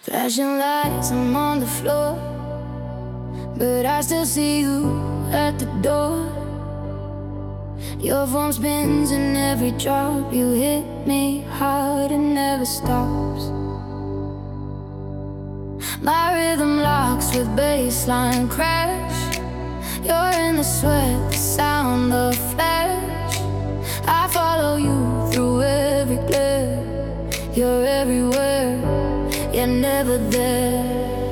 Flashing lights, I'm on the floor, but I still see you at the door. Your form spins in every drop. You hit me hard, it never stops. My rhythm locks with bassline crash. You're in the sweat, the sound, the flash. I follow you through every glare. You're everywhere, you're never there.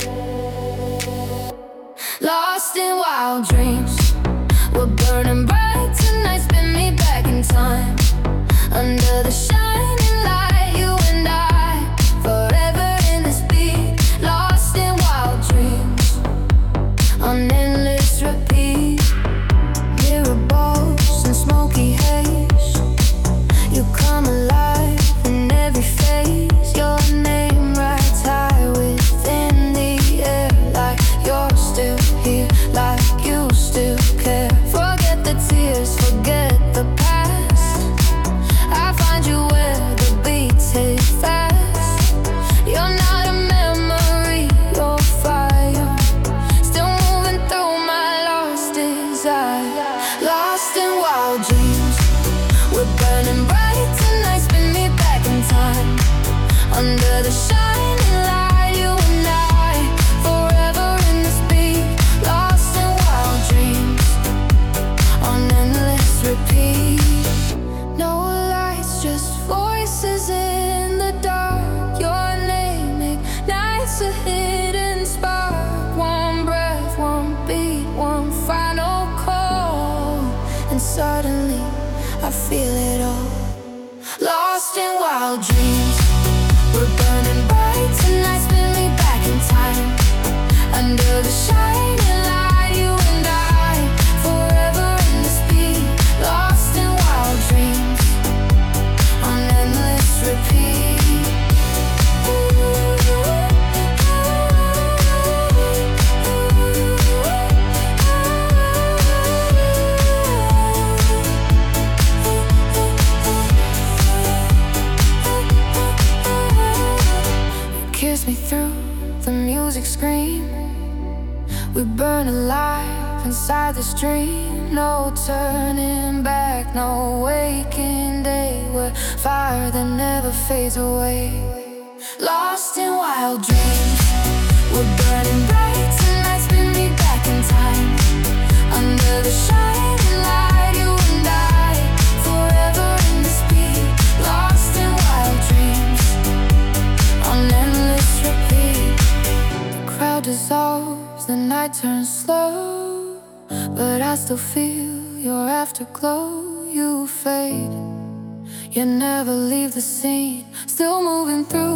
Lost in wild dreams, we're burning bright tonight. Spin me back in time, under the shining light. You and I, forever in this beat. Lost in wild dreams, on endless repeat. Mirror balls and smoky haze. You come alive in every phase. Your name writes high within the air, like you're still here, like you still care. Forget the tears, forget the past. I find you where the beats hit fast. You're not a memory, you're fire, still moving through my lost desire. Lost in wild dreams, we're burning bright tonight. Spin me back in time, under the shining light. You and I, forever in this beat. Lost in wild dreams, on endless repeat. No lights, just voices in the dark. Your name ignites a hidden spark. One breath, one beat, one final call, and suddenly I feel it all. Lost in wild dreams, we're burning bright tonight. Spin me back in time, under the shining light. You and I, forever in this beat. Lost in wild dreams, on endless repeat. Kiss me through the music screen. We burn alive inside this dream. No turning back, no waking day. We're fire that never fades away. Lost in wild dreams, we're burning bright tonight. Spin me back in time, under the shining light. You and I, forever in this beat. Lost in wild dreams, on endless repeat. The crowd dissolves, the night turns slow, but I still feel your afterglow. You fade, you never leave the scene, still moving through